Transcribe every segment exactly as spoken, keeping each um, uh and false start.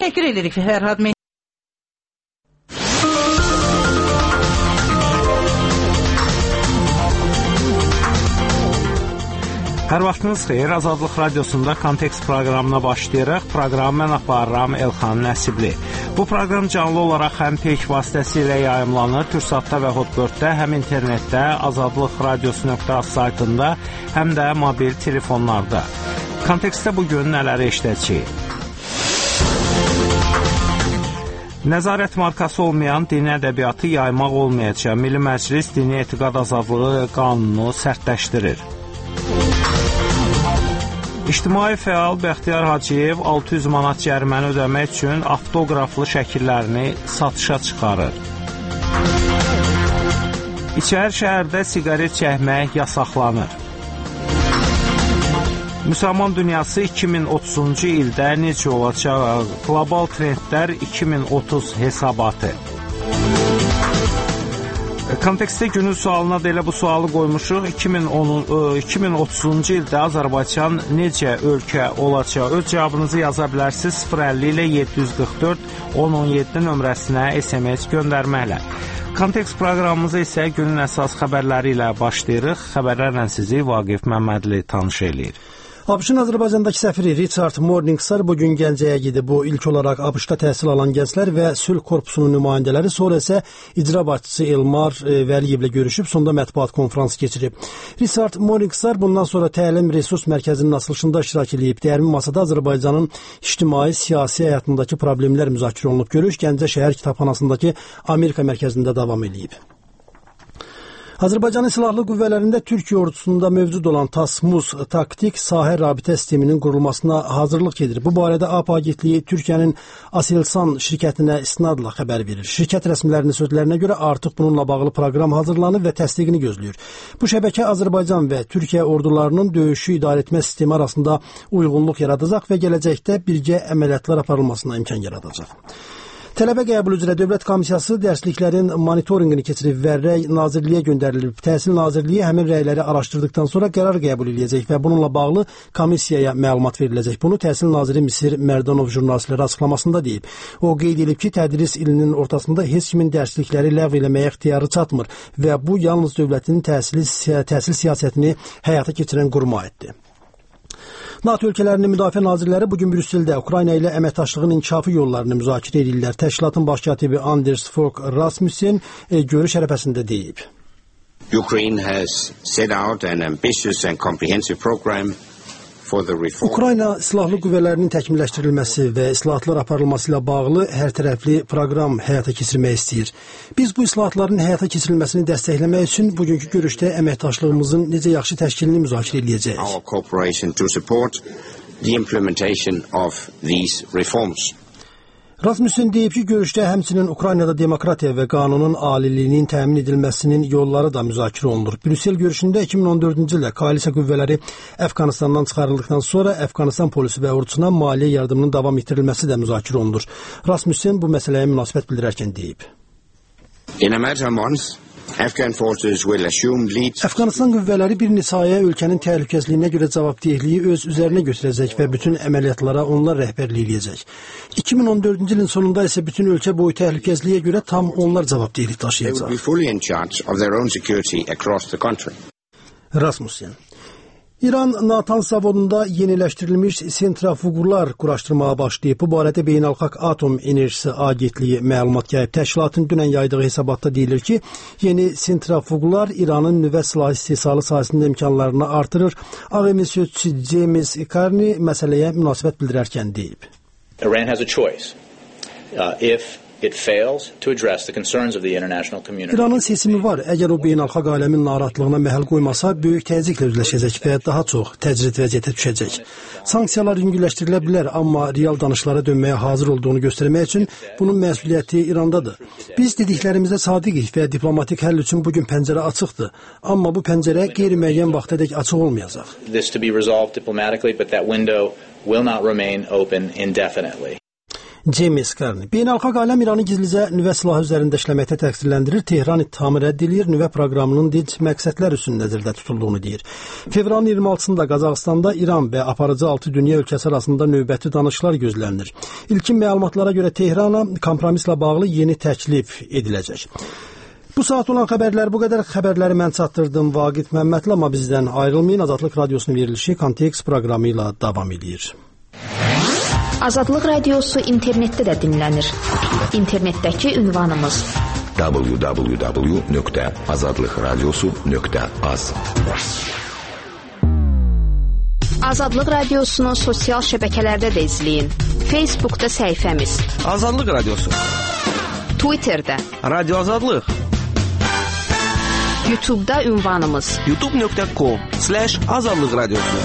Təşəkkür edirik Fərhad Mehdi. Hər vaxtınız xeyir, Azadlıq Radiosunda Kontekst proqramına başlayırıq. Proqramı mən aparıram Elxan Nəsibli. Bu proqram canlı olaraq həm peyk vasitəsilə yayımlanır, Türksatda və Hotbirddə, həm internetdə, azadlıq radiosu nöqtə az saytında, həm də mobil telefonlarda. Kontekstdə bugün nələri eşidəcəyik? Nəzarət markası olmayan dini ədəbiyyatı yaymaq olmayacaq. Milli Məclis dini etiqad azadlığı qanunu sərtləşdirir. İctimai fəal Bəxtiyar Hacıyev altı yüz manat cəriməni ödəmək üçün avtoqraflı şəkillərini satışa çıxarır. İçəri şəhərdə siqaret çəkmək yasaqlanır. Müsəlman dünyası iki min otuzuncu ildə necə olacaq? Qlobal trendlər iki min otuz hesabatı. Kontekstdə günün sualına da elə bu sualı qoymuşuq. iki min otuzuncu ildə Azərbaycan necə ölkə olacaq? Öz cavabınızı yaza bilərsiniz sıfır əlli ilə yeddi yüz qırx dörd on on yeddi nömrəsinə S M S göndərməklə. Kontekst proqramımıza isə günün əsas xəbərləri ilə başlayırıq. Xəbərlərlə sizi Vaqif Məmmədli tanış eləyir. ABŞ-ın Azərbaycandakı səfiri Richard Morningstar bugün Gəncəyə gedib. Bu ilk olaraq ABŞ-da təhsil alan gənclər və Sülh Korpusunun nümayəndələri, sonra isə icra başçısı Elmar Vəliyevlə görüşüb, sonda mətbuat konfransı keçirib. Richard Morningstar bundan sonra Təlim Resurs Mərkəzinin açılışında iştirak edib. Dəyirmi masada Azərbaycanın ictimai, siyasi həyatındakı problemlər müzakirə olunub. Görüş Gəncə şəhər kitabxanasındakı Amerika mərkəzində davam edib. Azərbaycanın silahlı qüvvələrində Türkiyə ordusunda mövcud olan TASMUS taktik sahə rabitə sisteminin qurulmasına hazırlıq gedir. Bu barədə A P agentliyi Türkiyənin Aselsan şirkətinə istinadla xəbər verir. Şirkət rəsmilərinin sözlərinə görə artıq bununla bağlı proqram hazırlanıb və təsdiqini gözləyir. Bu şəbəkə Azərbaycan və Türkiyə ordularının döyüşü idarə etmə sistemi arasında uyğunluq yaradacaq və gələcəkdə birgə əməliyyatlar aparılmasına imkan yaradacaq. Tələbə qəbul üzrə Dövlət Komissiyası dərsliklərin monitorinqini keçirib və rəy Nazirliyə göndərilib. Təhsil Nazirliyi həmin rəyləri araşdırdıqdan sonra qərar qəbul edəcək və bununla bağlı komissiyaya məlumat veriləcək. Bunu Təhsil Naziri Misir Mərdanov jurnalistlərə açıqlamasında deyib. O qeyd edib ki, tədris ilinin ortasında heç kimin dərslikləri ləğv eləməyə ixtiyarı çatmır və bu yalnız dövlətin təhsil, təhsil siyasətini həyata keçirən quruma aiddir. NATO ölkələrinin müdafiə nazirləri bugün Brüsseldə Ukrayna ilə əməkdaşlığın inkişafı yollarını müzakirə edirlər. Təşkilatın baş katibi Anders Fogh Rasmussen e, görüş ərəfəsində deyib. Ukraine has set out an ambitious and comprehensive program. Ukrayna silahlı qüvvələrinin təkmilləşdirilməsi və islahatlar aparılması ilə bağlı hər tərəfli proqram həyata keçirmək istəyir. Biz bu islahatların həyata keçirilməsini dəstəkləmək üçün bugünkü görüşdə əməkdaşlığımızın necə yaxşı təşkilini müzakirə edəcəyik. Our cooperation to support the implementation of these reforms. Rasmussen deyib ki, görüşdə həmçinin Ukraynada demokratiya və qanunun aliliyinin təmin edilməsinin yolları da müzakirə olunur. Brüssel görüşündə iki min on dördüncü ildə koalisiya qüvvələri Əfqanistandan çıxarıldıqdan sonra Əfqanistan polisi və ordusuna maliyyə yardımının davam etdirilməsi də müzakirə olunur. Rasmussen bu məsələyə münasibət bildirərkən deyib. In a matter of months, Afghan forces will assume lead. Əfqanistan qüvvələri bir neçə aya ölkənin təhlükəsizliyinə görə cavabdehliyi öz üzərinə götürəcək və bütün əməliyyatlara onlar rəhbərlik edəcək. iki min on dördüncü ilin sonunda isə bütün ölkə boyu təhlükəsizliyə görə tam onlar cavabdehlik daşıyacaq. They will be fully in charge of their own security across the country. Rasmussen. İran Natanz zavodunda yeniləşdirilmiş sentrafuglar quraşdırmağa başlayıb. Bu barədə Beynəlxalq Atom Enerjisi Agentliyi məlumat yayıb. Təşkilatın dünən yaydığı hesabatda deyilir ki, yeni sentrafuglar İranın nüvə silahı istehsalı sahəsində imkanlarını artırır. Ağ Evin sözçüsü James Carney məsələyə münasibət bildirərkən deyib. Iran has a choice. Uh, if It fails to address the concerns of the international community. İranın seçimi var. Əgər o beynəlxalq aləmin narahatlığına məhəl qoymasa, böyük təzyiqlə üzləşəcək və daha çox təcrid vəziyyətə düşəcək. Sanksiyalar yüngülləşdirilə bilər, amma real danışıqlara dönməyə hazır olduğunu göstərmək üçün bunun məsuliyyəti İrandadır. Biz dediklərimizdə sadiqik və diplomatik həll üçün bugün pəncərə açıqdır. Amma bu pəncərə qeyri-müəyyən vaxtadək açıq olmayacaq. This to be resolved diplomatically, but that window will not remain open indefinitely. James Carney. Beynəlxalq aləm İranı gizlicə nüvə silahı üzərində işləməkdə təqsirləndirir. Tehran ittihamı rədd edir, nüvə proqramının dinc məqsədlər üçün nəzərdə tutulduğunu deyir. Fevralın iyirmi altısında Qazaxıstanda İran və aparıcı altı dünya ölkəsi arasında növbəti danışıqlar gözlənilir. İlkin məlumatlara görə Tehrana kompromislə bağlı yeni təklif ediləcək. Bu saat olan xəbərlər bu qədər. Xəbərləri mən çatdırdım Vaqif Məmmədli, amma bizdən ayrılmayın. Azadlıq Radiosunun verilişi Kontekst proqramı ilə davam edir. Azadlıq Radiosu internetdə də dinlənir. İnternetdəki ünvanımız w w w nöqtə azadlıq radiosu nöqtə az. Azadlıq Radiosunu sosial şəbəkələrdə də izləyin. Facebookda səhifəmiz Azadlıq Radiosu, Twitterdə Radio Azadlıq, YouTube'da ünvanımız youtube nöqtə com slash azadlıq radiosu.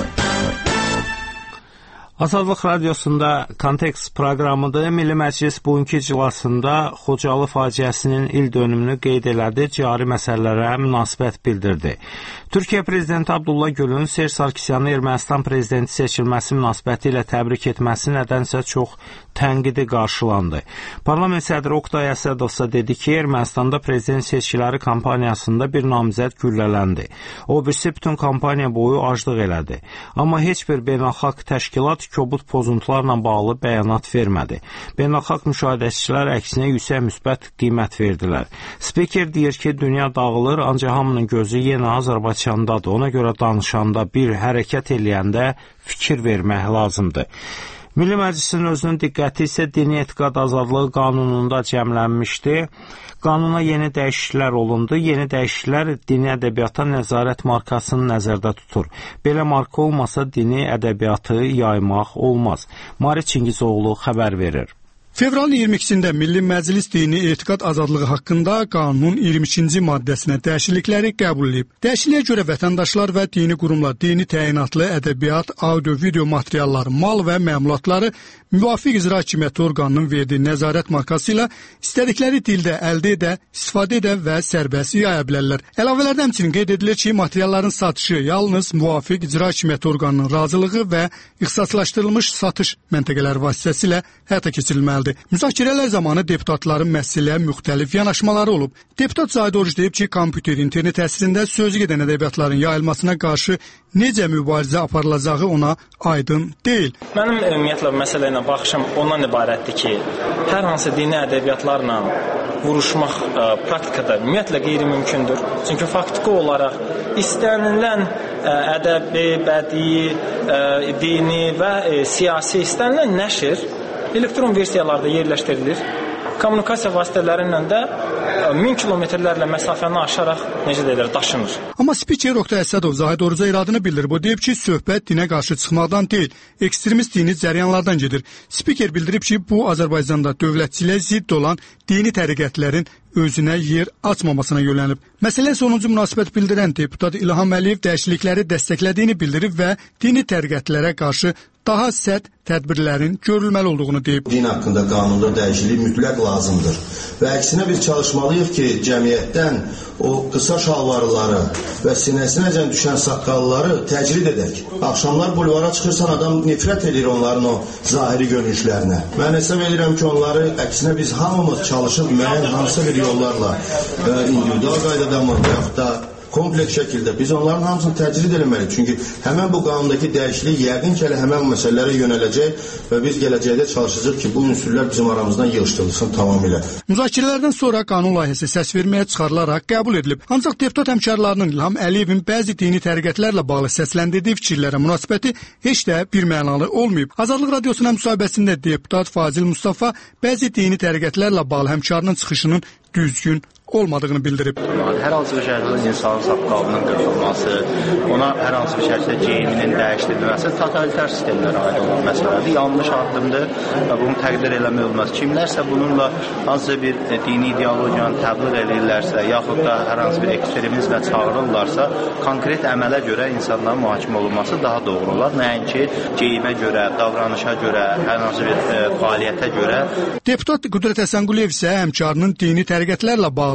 Azadlıq Radiosunda Kontekst proqramıdır. Milli Məclis bugünkü iclasında Xocalı faciəsinin il dönümünü qeyd elədi, cari məsələlərə münasibət bildirdi. Türkiyə Prezidenti Abdullah Gülün Serj Sarkisyanı Ermənistan Prezidenti seçilməsi münasibəti ilə təbrik etməsi nədənsə çox tənqidi qarşılandı. Parlament sədri Oqtay Əsədov isə dedi ki, Ermənistanda prezident seçkiləri kampaniyasında bir namizəd güllələndi. O birisi bütün kampaniya boyu aclıq elədi. Amma heç bir beynəlxalq təşkilat kobud pozuntularla bağlı bəyanat vermədi. Beynəlxalq müşahidəçilər əksinə yüksək müsbət qiymət verdilər. Spiker deyir ki, dünya dağılır, ancaq hamının gözü yenə Azərbaycandadır. Ona görə danışanda, bir hərəkət eləyəndə fikir vermək lazımdır. Milli Məclisin özünün diqqəti isə dini etiqad azadlığı qanununda cəmlənmişdi. Qanuna yeni dəyişikliklər olundu. Yeni dəyişikliklər dini ədəbiyyata nəzarət markasını nəzərdə tutur. Belə marka olmasa dini ədəbiyyatı yaymaq olmaz. Mari Çingizoğlu xəbər verir. Fevralın iyirmi ikisində Milli Məclis dini etiqad azadlığı haqqında qanunun iyirmi ikinci maddəsinə dəyişiklikləri qəbul edib. Dəyişikliyə görə vətəndaşlar və dini qurumlar dini təyinatlı ədəbiyyat, audio-video materialları, mal və məmulatları müvafiq icra hakimiyyəti orqanının verdiyi nəzarət markası ilə istədikləri dildə əldə edə, istifadə edə və sərbəst yaya bilərlər. Əlavələrdə həmçinin qeyd edilir ki, materialların satışı yalnız müvafiq icra hakimiyyəti orqanının razılığı və ixtisaslaşdırılmış satış məntəqələri vasitəsilə həyata keçirilməlidir. Müzakirələr zamanı deputatların məsələyə müxtəlif yanaşmaları olub. Deputat Zahid Oruc deyib ki, kompüter, internet əsrində sözü gedən ədəbiyyatların yayılmasına qarşı necə mübarizə aparılacağı ona aydın deyil. Mənim ümumiyyətlə məsələ ilə baxışım ondan ibarətdir ki, hər hansı dini ədəbiyyatlarla vuruşmaq ə, praktikada ümumiyyətlə qeyri-mümkündür. Çünki faktiki olaraq istənilən ə, ədəbi, bədii, ə, dini və ə, siyasi istənilən nəşr elektron versiyalarda yerləşdirilir. Kommunikasiya vasitələrindən də min kilometrlərlə məsafəni aşaraq necə deyilir, daşınır. Amma spiker Oqtay Əsədov Zahid Oruca iradını bildirib. O deyib ki, söhbət dinə qarşı çıxmaqdan deyil, ekstremist dini cəryanlardan gedir. Spiker bildirib ki, bu Azərbaycanda dövlətçiliyə zidd olan dini təriqətlərin özünə yer açmamasına yönəlib. Məsələyə sonuncu münasibət bildirən deputat İlham Əliyev dəyişiklikləri dəstəklədiyini bildirib və dini təriqətlərə qarşı daha sərt tədbirlərin görülməli olduğunu deyib. Din haqqında qanunda dəyişiklik mütləq lazımdır və əksinə biz çalışmalıyıq ki, cəmiyyətdən o qısa şalvarları və sinəsinəcən düşən saqqalları təcrid edək. Axşamlar bulvara çıxırsan, adam nifrət edir onların o zahiri görünüşlərinə. Mən hesab edirəm ki, onları əksinə biz hamımız çalışıb müəyyən hansı bir yollarla individual qaydada mı və yaxud da kompleks şəkildə biz onların hamısını təcrid eləməliyik. Çünki həmən bu qanundakı dəyişiklik yəqin ki, həmən məsələlərə yönələcək və biz gələcəkdə çalışacaq ki, bu ünsürlər bizim aramızdan yığışdırılsın tamamilə. Müzakirələrdən sonra qanun layihəsi səs verməyə çıxarılaraq qəbul edilib. Ancaq deputat həmkarlarının İlham Əliyevin bəzi dini təriqətlərlə bağlı səsləndirdiyi fikirlərə münasibəti heç də bir mənalı olmayıb. Azadlıq Radiosunun müsahibəsində deputat Fazil Mustafa bəzi dini təriqətlərlə bağlı həmkarının çıxışının düzgün olmadığını bildirib. Hər hansı bir şəkildə insanın saqqalının qırxılması, ona hər hansı bir şəkildə geyiminin dəyişdirilməsi totalitar sistemlərə aid olan məsələdir. Yanlış addımdır və bunu təqdir eləmək olmaz. Kimlərsə bununla hansısa bir dini ideologiyanı təbliğ edirlərsə, yaxud da hər hansı bir ekstremizmə çağırırlarsa, konkret əmələ görə insanların mühakimə olunması daha doğru olar. Nəinki geyimə görə, davranışa görə, hər hansı bir e, fəaliyyətə görə. Deputat Qüdrət Həsənquliyev isə həmkarının dini təriqətlərlə bağlı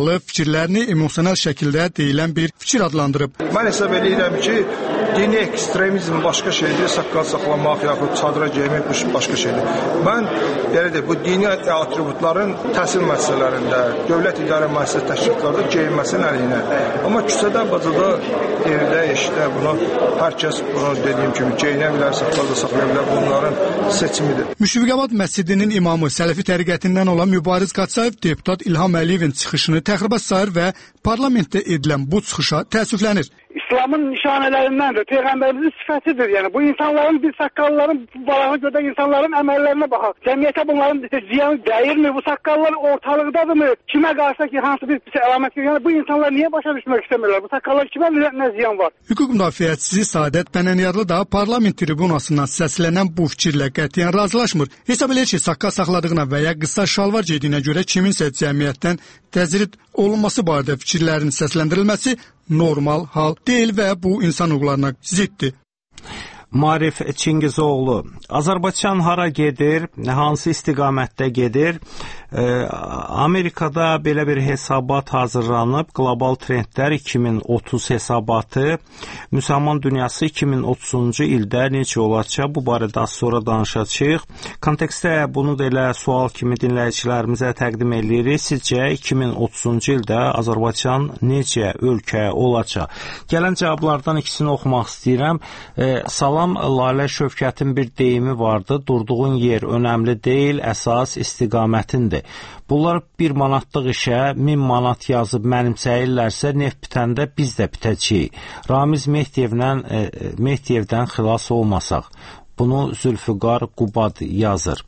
bağlı fikirlərini emosional şəkildə deyilən bir fikir adlandırıb. Mən hesab edirəm ki, dini ekstremizm başqa şeydir, saqqal saxlamaq yaxud çadıra geymək başqa şeydir. Mən belə də bu dini atributların təhsil müəssisələrində, dövlət idarə müəssisə təşkilatlarında geyinməsinin əleyhinə. Amma küçədə, bacada, evdə, işdə bunu hər kəs bunu dediyim kimi geyinə bilər, saqqal da saxlaya bilər. Bunların seçimidir. Müşfiqabad məscidinin imamı Sələfi təriqətindən olan Mübariz Qaçayev deputat İlham Əliyevin çıxışını təxribə sayır və parlamentdə edilən bu çıxışa təəssüflənir. İslamın nişanələrindəndir, Peyğəmbərimizin sifətidir. Yəni bu insanların, bir saqqalların, bu balağı gödə insanların əməllərinə baxaq. Cəmiyyətə bunların ziyanı dəyirmi? Bu saqqallar ortalıqdadırmı? Kimə qarşı ki, hansı bir əlamət ki, yəni bu insanlar niyə başa düşmək istəmirlər? Bu saqqallar kimə nə, nə ziyan var? Hüquq müdafiəçisi Saadət Bənəniyarlı da parlament tribunasından səslənən bu fikirlə qətiyyən razılaşmır. Hesab edir ki, saqqal saxladığına və ya qısa şalvar giydiyinə görə kiminsə cəmiyyətdən təzrid olunması barədə fikirlərin səsləndirilməsi normal hal deyil və bu insan hüquqlarına ziddir. Marif Çingizoğlu, Azərbaycan hara gedir, hansı istiqamətdə gedir? E, Amerikada belə bir hesabat hazırlanıb, Qlobal Trendlər iki min otuz hesabatı, müsəlman dünyası iki min otuzuncu ildə necə olacaq, bu barədə az sonra danışacağıq. Kontekstdə bunu da elə sual kimi dinləyicilərimizə təqdim edirik. Sizcə iki min otuzuncu ildə Azərbaycan necə ölkə olacaq? Gələn cavablardan ikisini oxumaq istəyirəm. E, salam Lalə Şövkətin bir deyimi vardı, durduğun yer önəmli deyil, əsas istiqamətindir. Bunlar bir manatlıq işə min manat yazıb mənimsəyirlərsə, neft bitəndə biz də bitəcəyik. Ramiz Mehdiyevdən, e, Mehdiyevdən xilas olmasaq. Bunu Zülfüqar Qubad yazır.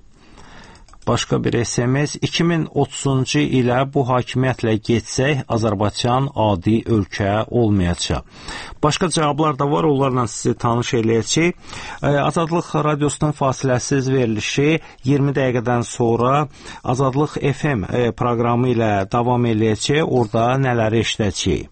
Başqa bir S M S, iki min otuzuncu ilə bu hakimiyyətlə getsək, Azərbaycan adi ölkə olmayacaq. Başqa cavablar da var, onlarla sizi tanış eləyəcək. Azadlıq radiosunun fasiləsiz verilişi iyirmi dəqiqədən sonra Azadlıq F M proqramı ilə davam eləyəcək, orada nələri eşidəcəyik.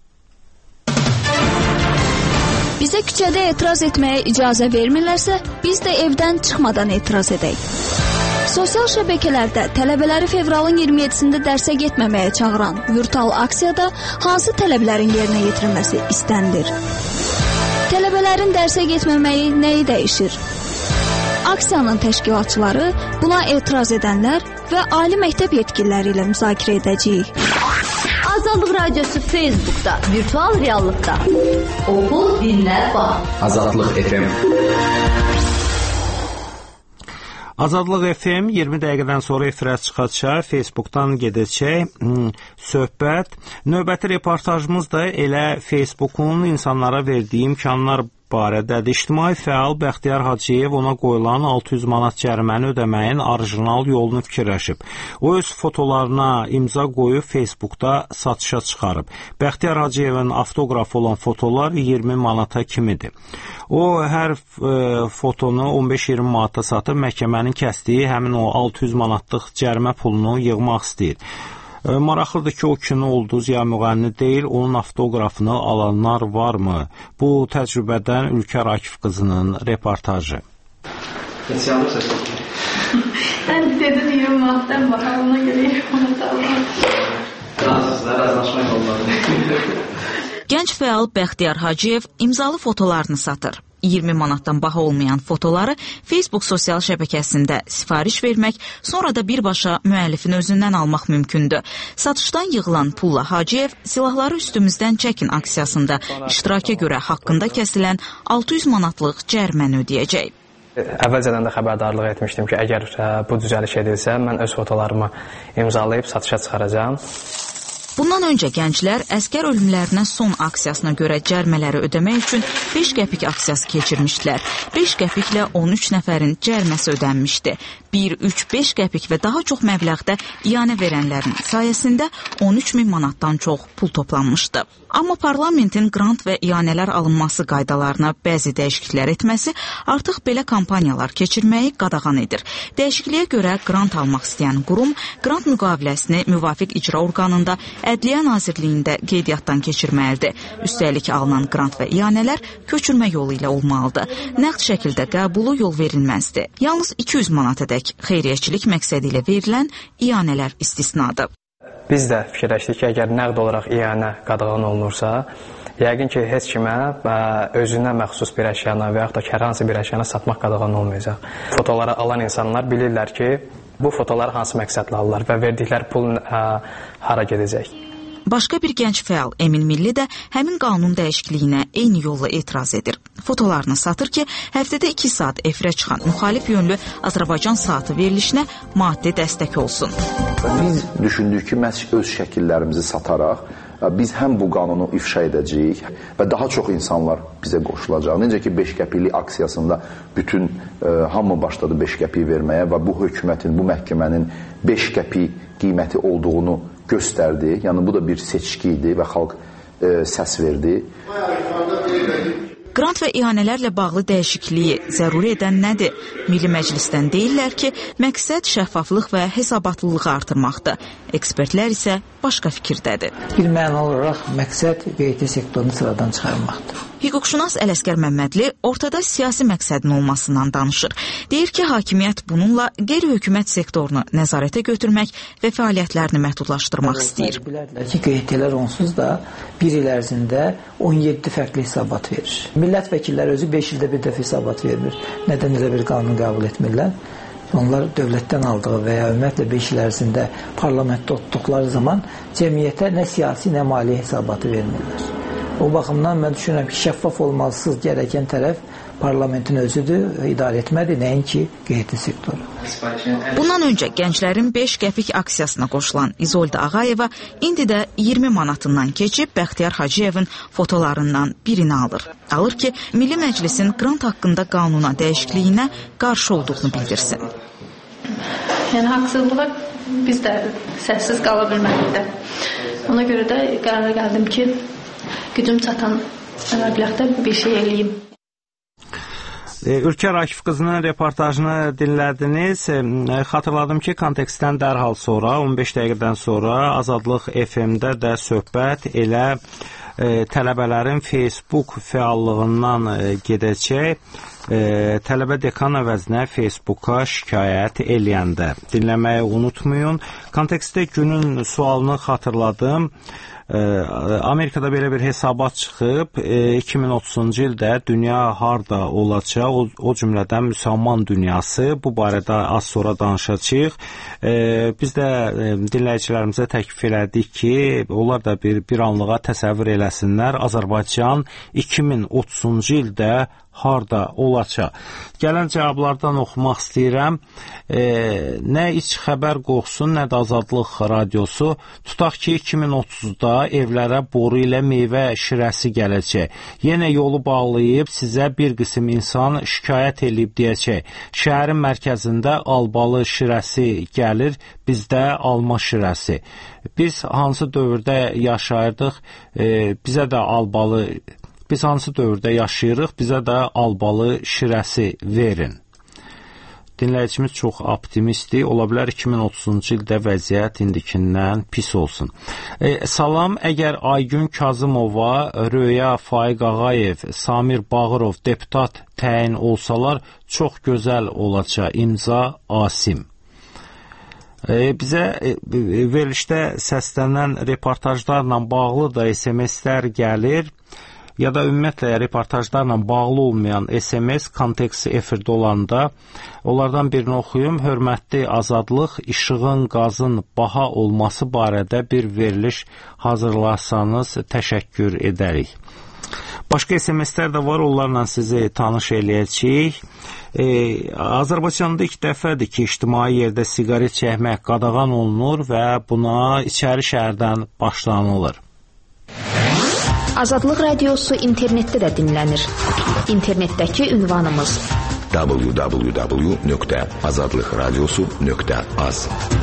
Bizə küçədə etiraz etməyə icazə vermirlərsə, biz də evdən çıxmadan etiraz edək. Sosial şəbəkələrdə tələbələri fevralın iyirmi yeddisində dərsə getməməyə çağıran virtual aksiyada hansı tələblərin yerinə yetirilməsi istənilir? Tələbələrin dərsə getməməyi nəyi dəyişir? Aksiyanın təşkilatçıları, buna etiraz edənlər və ali məktəb yetkililəri ilə müzakirə edəcəyik. Azadlıq Radiosu Facebookda, virtual reallıqda. Oxu, dinlə, bax. Azadlıq F M. Azadlıq F M iyirmi dəqiqədən sonra efirə çıxacaq, Facebookdan gedəcək hmm, söhbət. Növbəti reportajımız da elə Facebookun insanlara verdiyi imkanlar barədədir. İctimai fəal Bəxtiyar Hacıyev ona qoyulan altı yüz manat cəriməni ödəməyin orijinal yolunu fikirləşib. O öz fotolarına imza qoyub Facebookda satışa çıxarıb. Bəxtiyar Hacıyevin avtoqrafı olan fotolar iyirmi manata kimidir. O hər e, fotonu on beş iyirmi manata satıb məhkəmənin kəsdiyi həmin o altı yüz manatlıq cərimə pulunu yığmaq istəyir. E, maraqlıdır ki, o kino ulduz ya müğənni deyil, onun avtoqrafını alanlar varmı? Bu təcrübədən Ülkər Akif qızının reportajı. Heç yanlış Mən dedim iyirmi manatdan baxar, ona görə iyirmi manat alıram. Razısızlar, razılaşmaq olmalı. Gənc fəal Bəxtiyar Hacıyev imzalı fotolarını satır. iyirmi manatdan baha olmayan fotoları Facebook sosial şəbəkəsində sifariş vermək, sonra da birbaşa müəllifin özündən almaq mümkündür. Satışdan yığılan pulla Hacıyev silahları üstümüzdən çəkin aksiyasında iştiraka görə haqqında kəsilən altı yüz manatlıq cəriməni ödəyəcək. Əvvəlcədən də xəbərdarlıq etmişdim ki, əgər bu düzəliş edilsə, mən öz fotolarımı imzalayıb satışa çıxaracağım. Bundan öncə gənclər əskər ölümlərinə son aksiyasına görə cərimələri ödəmək üçün beş qəpik aksiyası keçirmişdilər. beş qəpiklə on üç nəfərin cəriməsi ödənmişdi. bir, üç, beş qəpik və daha çox məbləğdə iyanə verənlərin sayəsində on üç min manatdan çox pul toplanmışdı. Amma parlamentin qrant və iyanələr alınması qaydalarına bəzi dəyişikliklər etməsi artıq belə kampaniyalar keçirməyi qadağan edir. Dəyişikliyə görə qrant almaq istəyən qurum qrant müqaviləsini müvafiq icra orqanında Ədliyyə Nazirliyində qeydiyyatdan keçirməlidir. Üstəlik alınan qrant və iyanələr köçürmə yolu ilə olmalıdır. Nəqd şəkildə qəbulu yol verilməzdir. Yalnız iki yüz manata dək xeyriyyəçilik məqsədi ilə verilən iyanələr istisnadır. Biz də fikirləşdik ki, əgər nəqd olaraq iyanə qadağan olunursa, yəqin ki, heç kimə özünə məxsus bir əşyanı və yaxud da ki, hər hansı bir əşyanı satmaq qadağan olmayacaq. Fotoları alan insanlar bilirlər ki, bu fotoları hansı məqsədlə alırlar və verdikləri pul ə, hara gedəcək. Başqa bir gənc fəal Emin Milli də həmin qanun dəyişikliyinə eyni yolla etiraz edir. Fotolarını satır ki, həftədə iki saat efirə çıxan müxalif yönlü Azərbaycan saatı verilişinə maddi dəstək olsun. Biz düşündük ki, məhz öz şəkillərimizi sataraq biz həm bu qanunu ifşa edəcəyik və daha çox insanlar bizə qoşulacaq. Necə ki, beş qəpiklik aksiyasında bütün e, hamı başladı beş qəpik verməyə və bu hökumətin, bu məhkəmənin beş qəpik qiyməti olduğunu göstərdi. Yəni bu da bir seçki idi və xalq e, səs verdi. Qrant və ihanələrlə bağlı dəyişikliyi zəruri edən nədir? Milli Məclisdən deyirlər ki, məqsəd şəffaflıq və hesabatlılığı artırmaqdır. Ekspertlər isə başqa fikirdədir. Bir mənalı olaraq məqsəd Q T sektorunu sıradan çıxarmaqdır. Hüquqşünas Ələsgər Məmmədli ortada siyasi məqsədin olmasından danışır. Deyir ki, hakimiyyət bununla qeyri-hökumət sektorunu nəzarətə götürmək və fəaliyyətlərini məhdudlaşdırmaq istəyir. Bilərlər ki, Q T'lər onsuz da bir il ərzində on yeddi fərqli hesabat verir. Millət vəkilləri özü beş ildə bir dəfə hesabat vermir. Nədən elə bir qanun qəbul etmirlər? Onlar dövlətdən aldığı və ya ümumiyyətlə beş il ərzində parlamentdə otduqları zaman cəmiyyətə nə siyasi, nə maliyyə hesabatı vermirlər. O baxımdan mən düşünürəm ki, şəffaf olmalısız gerəkən tərəf parlamentin özüdür, idarə etmədir, nəinki Q T sektoru. Bundan öncə gənclərin beş qəpik aksiyasına qoşulan İzolda Ağayeva indi də iyirmi manatından keçib Bəxtiyar Hacıyevin fotolarından birini alır. Alır ki, Milli Məclisin qrant haqqında qanuna dəyişikliyinə qarşı olduğunu bildirsin. Yəni, haqsızlığa biz də səssiz qala bilmədik də. Ona görə də qərara gəldim ki, gücüm çatan məbləğdə bir şey eləyim. Ülkər Akif qızının reportajını dinlədiniz. Xatırladım ki, kontekstdən dərhal sonra, on beş dəqiqədən sonra Azadlıq F M-də də söhbət elə e, tələbələrin Facebook fəallığından e, gedəcək. E, tələbə dekan əvəzinə Facebooka şikayət eləyəndə. Dinləməyi unutmayın. Kontekstdə günün sualını xatırladım. Amerikada belə bir hesabat çıxıb, iki min otuzuncu ildə dünya harda olacaq, o, o cümlədən müsəlman dünyası, bu barədə az sonra danışacağıq. Biz də dinləyicilərimizə təklif elədik ki, onlar da bir, bir anlığa təsəvvür eləsinlər, Azərbaycan iki min otuzuncu ildə harda olacaq. Gələn cavablardan oxumaq istəyirəm. E, nə iç xəbər qoxsun, nə də Azadlıq radiosu. Tutaq ki, iki min otuzda evlərə boru ilə meyvə şirəsi gələcək. Yenə yolu bağlayıb sizə bir qism insan şikayət edib deyəcək. Şəhərin mərkəzində albalı şirəsi gəlir, bizdə alma şirəsi. Biz hansı dövrdə yaşayırdıq, e, bizə də albalı Biz hansı dövrdə yaşayırıq, bizə də albalı şirəsi verin. Dinləyicimiz çox optimistdir. Ola bilər iki min otuzuncu ildə vəziyyət indikindən pis olsun. E, salam, əgər Aygün Kazımova, Röya Faiq Ağayev, Samir Bağırov deputat təyin olsalar, çox gözəl olacaq. İmza Asim. E, bizə e, verilişdə səslənən reportajlarla bağlı da S M S-lər gəlir. Ya da ümumiyyətlə reportajlarla bağlı olmayan S M S konteksti efirdə olanda onlardan birini oxuyum. Hörmətli Azadlıq, işığın, qazın baha olması barədə bir veriliş hazırlarsanız təşəkkür edərik. Başqa S M S-lər də var, onlarla sizi tanış eləyəcəyik. E, Azərbaycanda ilk dəfədir ki, ictimai yerdə siqaret çəkmək qadağan olunur və buna içəri şəhərdən başlanılır. Azadlıq radiosu internetdə də dinlənir. İnternetdəki ünvanımız w w w nöqtə azadlıq radiosu nöqtə az.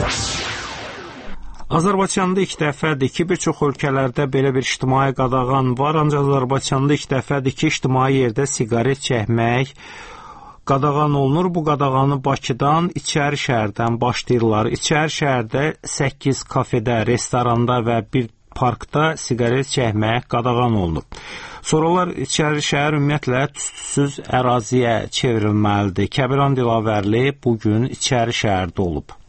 Azərbaycanda ilk dəfədir ki, bir çox ölkələrdə belə bir ictimai qadağan var, ancaq Azərbaycanda ilk dəfədir ki, ictimai yerdə siqaret çəkmək qadağan olunur. Bu qadağanı Bakıdan, içəri şəhərdən başlayırlar. İçəri şəhərdə səkkiz kafedə, restoranda və bir parkda siqaret çəkmək qadağan olunub. Sonralar içəri şəhər ümumiyyətlə tüstüsüz əraziyə çevrilməlidir. Kəbiran Dilavərli bugün içəri şəhərdə olub.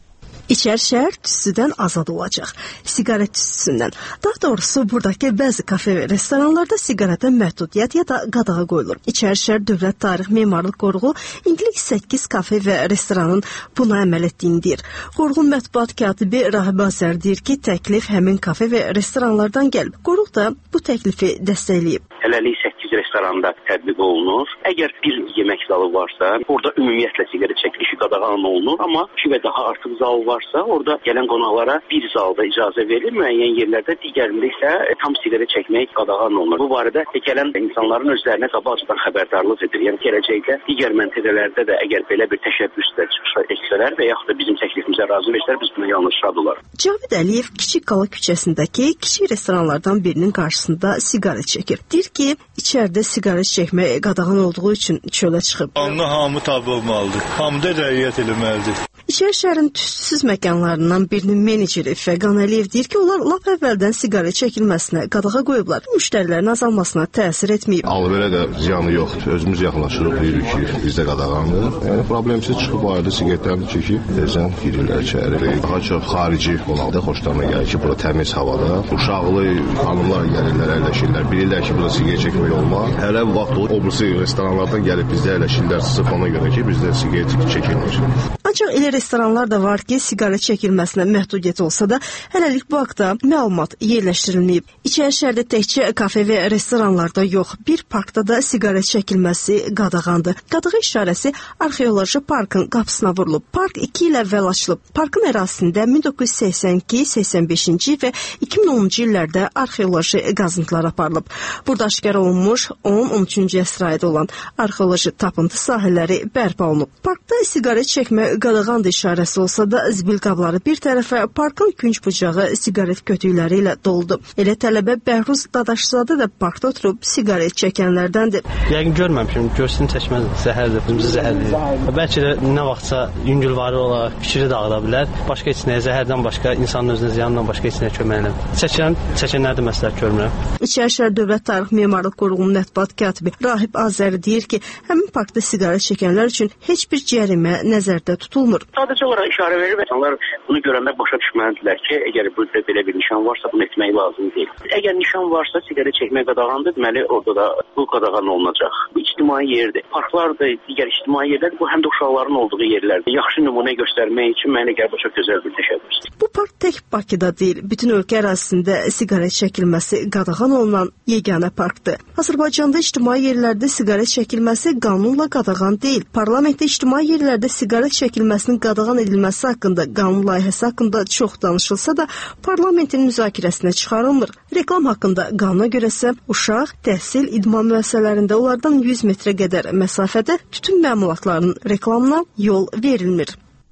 İçəri şəhər tüstüdən azad olacaq. Siqaret tüstüsündən. Daha doğrusu buradakı bəzi kafe və restoranlarda siqaretə məhdudiyyət ya da qadağa qoyulur. İçəri şəhər Dövlət Tarix Memarlıq Qoruğu illik səkkiz kafe və restoranın buna əməl etdiyini deyir. Qoruğun mətbuat katibi Rahib Azər deyir ki, təklif həmin kafe və restoranlardan gəlib. Qoruq da bu təklifi dəstəkləyib. Hələlik səkkiz restoranda tətbiq olunur. Əgər bir yemək zalı varsa, orada ümumiyyətlə siqaret çəkilişi qadağan olunur, amma iki və daha artıq zal varsa, orada gələn qonaqlara bir zalda icazə verilir, müəyyən yerlərdə, digərində isə tam siqaret çəkmək qadağan olunur. Bu barədə gələn insanların özlərinə qabaqcadan xəbərdarlıq edir. Yəni gələcəkdə digər məntəqələrdə də əgər belə bir təşəbbüslə çıxışa etsələr və yaxud da bizim təklifimizə razı versələr, biz buna yalnız şad olarıq. Cavid Əliyev Kiçik Qala küçəsindəki kiçik restoranlardan birinin qarşısında siqaret çəkir. Deyir ki, içəridə siqaret çəkmək qadağan olduğu üçün çölə çıxıb. Anla hamı tapılmalıdır. Hamıda rəiyyət eləməlidir. İçəri şəhərin tüstüsüz məkanlarından birinin meneceri Fəqan Əliyev deyir ki, onlar lap əvvəldən siqaret çəkilməsinə qadağa qoyublar. Müştərilərin azalmasına təsir etməyib. Alverə də ziyanı yoxdur. Özümüz yaxınlaşırıq, deyirik ki, bizdə qadağandır. Yəni problemsiz çıxıb ayırdı siqaretlərini çəkib, tezən girirlər içəri. Daha çox xarici qonaqda xoşlarına gəlir ki, bura təmiz havada. Uşaqlı xanımlar gəlirlər, əyləşirlər. Bilirlər ki, burada siqaret çəkmək olmaz. Hələ vaxt o, o birisi restoranlardan gəlib bizdə əyləşirlər sırf ona görə ki, bizdə siqaret çəkilmir. Ancaq elə restoranlar da var ki, siqaret çəkilməsinə məhdudiyyət olsa da, hələlik bu haqda məlumat yerləşdirilməyib. İçəri şəhərdə təkcə kafe və restoranlarda yox, bir parkda da siqaret çəkilməsi qadağandır. Qadağa işarəsi arxeoloji parkın qapısına vurulub. Park iki il əvvəl açılıb. Parkın ərazisində min doqquz yüz səksən iki səksən beşinci və iki min onuncu illərdə arxeoloji qazıntılar aparılıb. Burada aşkar olunmuş on on üçüncü əsrə aid olan arxeoloji tapıntı sahələri bərpa olunub. Parkda siqaret çəkmə qadağandır işarəsi olsa da, zibil qabları bir tərəfə, parkın künc bucağı siqaret kötükləri ilə doldu. Elə tələbə Bəhruz Dadaşzadə də parkda oturub siqaret çəkənlərdəndir. Yəqin görməmişim, görsün çəkməz, zəhərdir, bizi zəhərdir. Bəlkə də nə vaxtsa yüngülvari olaraq fikri dağıda bilər. Başqa heç nəyə, zəhərdən başqa, insanın özünə ziyanından başqa heç nəyə kömək eləmir. Çəkən, çəkənlər də məsləhət görmürəm. İçəri şəhər Dövlət Tarix Memarlıq Qoruğunun mətbuat katibi Rahib Azəri deyir ki, həmin parkda siqaret çəkənlər üçün heç bir cərimə nəzərdə tutulmur. Sadəcə olaraq işarə verir və insanlar bunu görəndə başa düşməlidirlər ki, əgər burada belə bir nişan varsa, bunu etmək lazım deyil. Əgər nişan varsa, siqaret çəkmək qadağandır, deməli orada da bu qadağan olunacaq. Bu ictimai yerdir. Parklar da, digər ictimai yerlər, bu həm də uşaqların olduğu yerlərdir. Yaxşı nümunə göstərmək üçün mənə gəlir bu çox gözəl bir təşəbbüsdür. Bu park tək Bakıda deyil, bütün ölkə ərazisində siqaret çəkilməsi qadağan olunan yeganə parkdır. Azərbaycanda ictimai yerlərdə siqaret çəkilməsi qanunla qadağan deyil. Parlamentdə ictimai yerlərdə siqaret çəkilməsinin qadağan edilməsi haqqında, qanun layihəsi haqqında çox danışılsa da, parlamentin müzakirəsinə çıxarılmır. Reklam haqqında qanuna görəsə, uşaq, təhsil, idman müəssisələrində onlardan yüz metrə qədər məsafədə tütün məmulatlarının reklamına yol verilmir.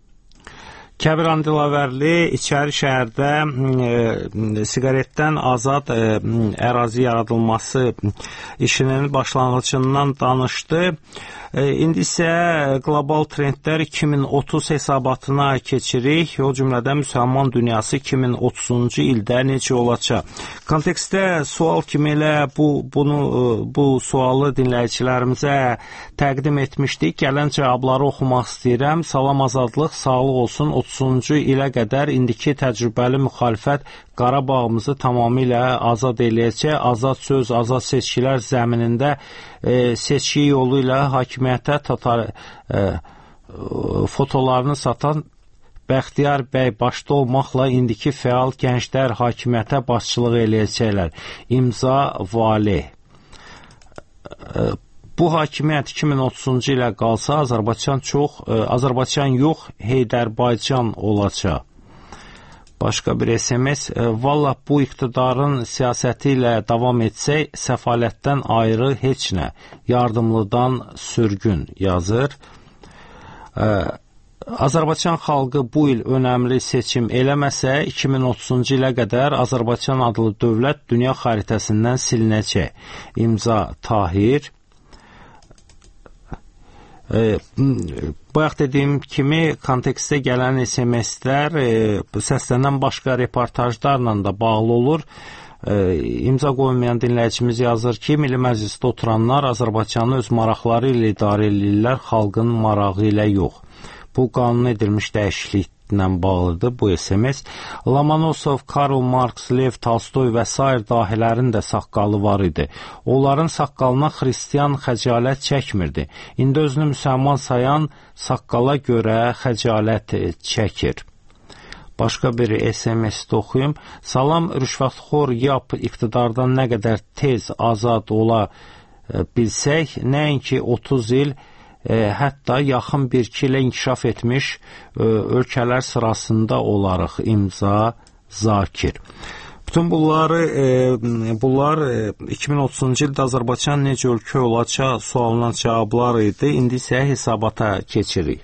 Kəbiran Dilavərli içəri şəhərdə e, siqaretdən azad e, ərazi yaradılması işinin başlanğıcından danışdı. E, indi isə qlobal trendlər iki min otuz hesabatına keçirik. O cümlədən müsəlman dünyası iki min otuzuncu ildə necə olacaq? Kontekstdə sual kimi elə bu, bunu, bu sualı dinləyicilərimizə təqdim etmişdik. Gələn cavabları oxumaq istəyirəm. Salam azadlıq, sağlıq olsun. otuzuncu ilə qədər indiki təcrübəli müxalifət Qarabağımızı tamamilə azad eləyəcək. Azad söz, azad seçkilər zəminində e, seçki yolu ilə hakimiyyətə tatar e, fotolarını satan Bəxtiyar bəy başda olmaqla indiki fəal gənclər hakimiyyətə başçılıq eləyəcəklər. İmza Vali. E, Bu hakimiyyət iki min otuzuncu ilə qalsa Azərbaycan çox, e, Azərbaycan yox, Heydərbaycan olacaq. Başqa bir S M S, e, valla bu iqtidarın siyasəti ilə davam etsək, səfalətdən ayrı heç nə, yardımlıdan sürgün yazır. E, Azərbaycan xalqı bu il önəmli seçim eləməsə, iki min otuzuncu ilə qədər Azərbaycan adlı dövlət dünya xəritəsindən silinəcək. İmza Tahir. E, bayaq dediyim kimi kontekstə gələn S M S-lər e, səslənən başqa reportajlarla da bağlı olur. E, imza qoymayan dinləyicimiz yazır ki, Milli Məclisdə oturanlar Azərbaycanı öz maraqları ilə idarə edirlər, xalqın marağı ilə yox. Bu qanun edilmiş dəyişiklik ilə bağlıdır bu S M S. Lomonosov, Karl Marx, Lev Tolstoy və sair dahilərin də saqqalı var idi. Onların saqqalına xristiyan xəcalət çəkmirdi. İndi özünü müsəlman sayan saqqala görə xəcalət çəkir. Başqa bir S M S-də oxuyum. Salam, rüşvətxor yap iqtidardan nə qədər tez azad ola e, bilsək, nəinki otuz il, e, hətta yaxın bir iki ilə inkişaf etmiş e, ölkələr sırasında olarıq. İmza Zakir. Bütün bunları, e, bunlar e, iki min otuzuncu ildə Azərbaycan necə ölkə olacaq sualına cavablar idi. İndi isə hesabata keçirik.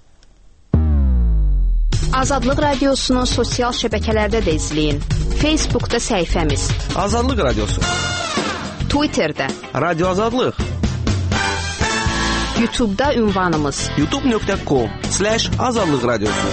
Azadlıq Radiosunu sosial şəbəkələrdə də izləyin. Facebookda səhifəmiz Azadlıq Radiosu, Twitterdə Radio Azadlıq, YouTube'da ünvanımız youtube nöqtə com slash azadlıq radiosu.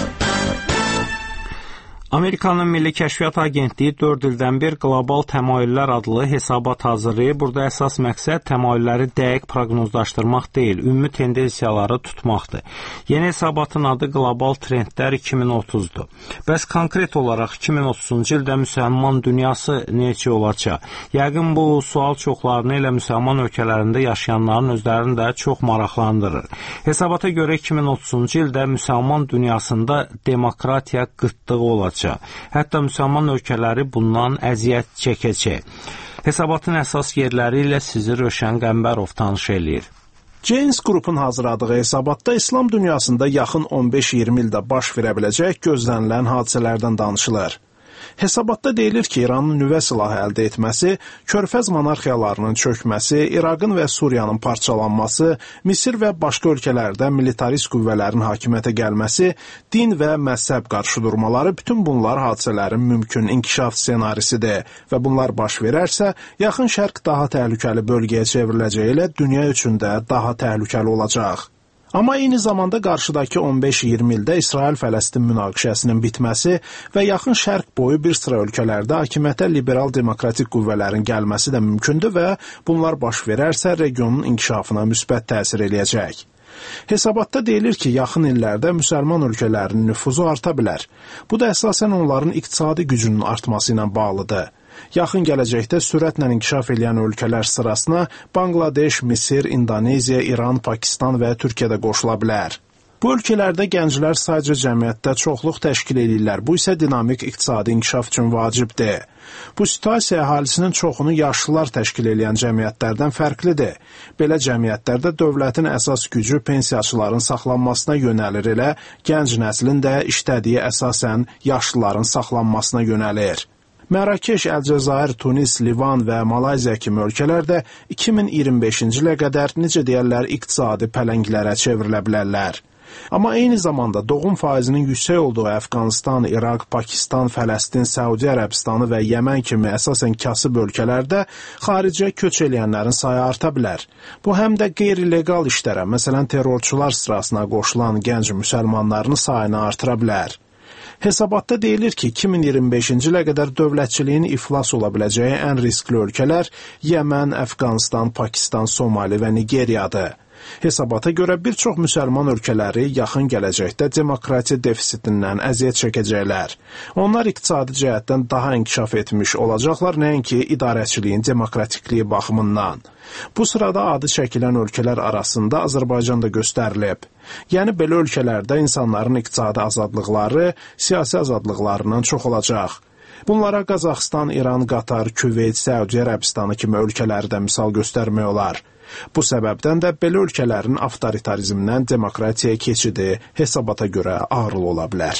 Amerikanın Milli Kəşfiyyat Agentliyi dörd ildən bir Qlobal Təmayüllər adlı hesabat hazırlayır. Burada əsas məqsəd təmayülləri dəqiq proqnozlaşdırmaq deyil, ümumi tendensiyaları tutmaqdır. Yeni hesabatın adı Qlobal Trendlər iki min otuzdur. Bəs konkret olaraq iki min otuzuncu ildə müsəlman dünyası necə olacaq? Yəqin bu sual çoxlarını ilə müsəlman ölkələrində yaşayanların özlərini də çox maraqlandırır. Hesabata görə iki min otuzuncu ildə müsəlman dünyasında demokratiya qıtlığı olacaq. Hətta müsəlman ölkələri bundan əziyyət çəkəcək. Hesabatın əsas yerləri ilə sizi Rövşən Qəmbərov tanış eləyir. Janes qrupun hazırladığı hesabatda İslam dünyasında yaxın on beş iyirmi ildə baş verə biləcək gözlənilən hadisələrdən danışılır. Hesabatda deyilir ki, İranın nüvə silahı əldə etməsi, Körfəz monarxiyalarının çökməsi, İraqın və Suriyanın parçalanması, Misir və başqa ölkələrdə militarist qüvvələrin hakimiyyətə gəlməsi, din və məzhəb qarşıdurmaları, bütün bunlar hadisələrin mümkün inkişaf ssenarisidir və bunlar baş verərsə, yaxın şərq daha təhlükəli bölgəyə çevriləcəyi ilə dünya üçün də daha təhlükəli olacaq. Amma eyni zamanda qarşıdakı on beş iyirmi ildə İsrail-Fələstin münaqişəsinin bitməsi və yaxın şərq boyu bir sıra ölkələrdə hakimiyyətə liberal demokratik qüvvələrin gəlməsi də mümkündür və bunlar baş verərsə regionun inkişafına müsbət təsir eləyəcək. Hesabatda deyilir ki, yaxın illərdə müsəlman ölkələrinin nüfuzu arta bilər. Bu da əsasən onların iqtisadi gücünün artması ilə bağlıdır. Yaxın gələcəkdə sürətlə inkişaf edən ölkələr sırasına Bangladeş, Misir, İndoneziya, İran, Pakistan və Türkiyə də qoşula bilər. Bu ölkələrdə gənclər sadəcə cəmiyyətdə çoxluq təşkil edirlər. Bu isə dinamik iqtisadi inkişaf üçün vacibdir. Bu situasiya əhalisinin çoxunu yaşlılar təşkil edən cəmiyyətlərdən fərqlidir. Belə cəmiyyətlərdə dövlətin əsas gücü pensiyaçıların saxlanmasına yönəlir, elə gənc nəslin də işlədiyi əsasən yaşlıların saxlanmasına yönəlir. Mərakeş, Əlcəzair, Tunis, Livan və Malayziya kimi ölkələr də iki min iyirmi beşinci ilə qədər necə deyərlər iqtisadi pələnglərə çevrilə bilərlər. Amma eyni zamanda doğum faizinin yüksək olduğu Əfqanistan, İraq, Pakistan, Fələstin, Səudi Ərəbistanı və Yəmən kimi əsasən kasıb ölkələrdə xaricə köç eləyənlərin sayı arta bilər. Bu həm də qeyri-legal işlərə, məsələn terrorçular sırasına qoşulan gənc müsəlmanların sayını artıra bilər. Hesabatda deyilir ki, iki min iyirmi beşinci ilə qədər dövlətçiliyin iflas ola biləcəyi ən riskli ölkələr Yəmən, Əfqanistan, Pakistan, Somali və Nigeriyadır. Hesabata görə bir çox müsəlman ölkələri yaxın gələcəkdə demokratiya defisitindən əziyyət çəkəcəklər. Onlar iqtisadi cəhətdən daha inkişaf etmiş olacaqlar, nəinki idarəçiliyin demokratikliyi baxımından. Bu sırada adı çəkilən ölkələr arasında Azərbaycan da göstərilib. Yəni belə ölkələrdə insanların iqtisadi azadlıqları siyasi azadlıqlarından çox olacaq. Bunlara Qazaxıstan, İran, Qatar, Küveyt, Səudi Ərəbistanı kimi ölkələri də misal göstərmək olar. Bu səbəbdən də belə ölkələrin avtoritarizmdən demokratiyaya keçidi hesabata görə ağrılı ola bilər.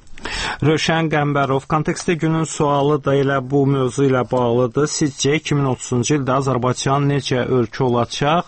Rövşən Qəmbərov, kontekstdə günün sualı da elə bu mövzu ilə bağlıdır. Sizcə iki min otuzuncu ildə Azərbaycan necə ölkə olacaq?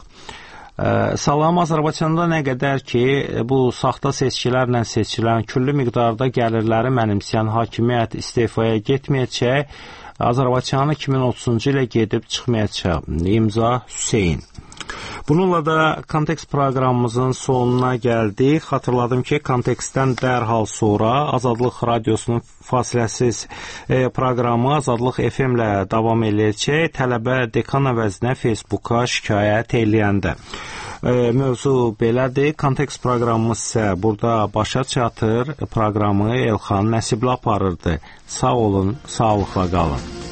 Salam, Azərbaycanda nə qədər ki, bu saxta seçkilərlə seçilən küllü miqdarda gəlirləri mənimsəyən hakimiyyət istefaya getməyəcək, Azərbaycanı iki min otuzuncu ilə gedib çıxmayacaq. İmza Hüseyin. Bununla da Kontekst proqramımızın sonuna gəldik. Xatırladım ki, Kontekstdən dərhal sonra Azadlıq Radiosunun fasiləsiz e, proqramı Azadlıq F M-lə davam edəcək. Tələbə dekan əvəzinə Facebooka şikayət eləyəndə. E, mövzu belədir. Kontekst proqramımız isə burada başa çatır. Proqramı Elxan Nəsibli aparırdı. Sağ olun, sağlıqla qalın.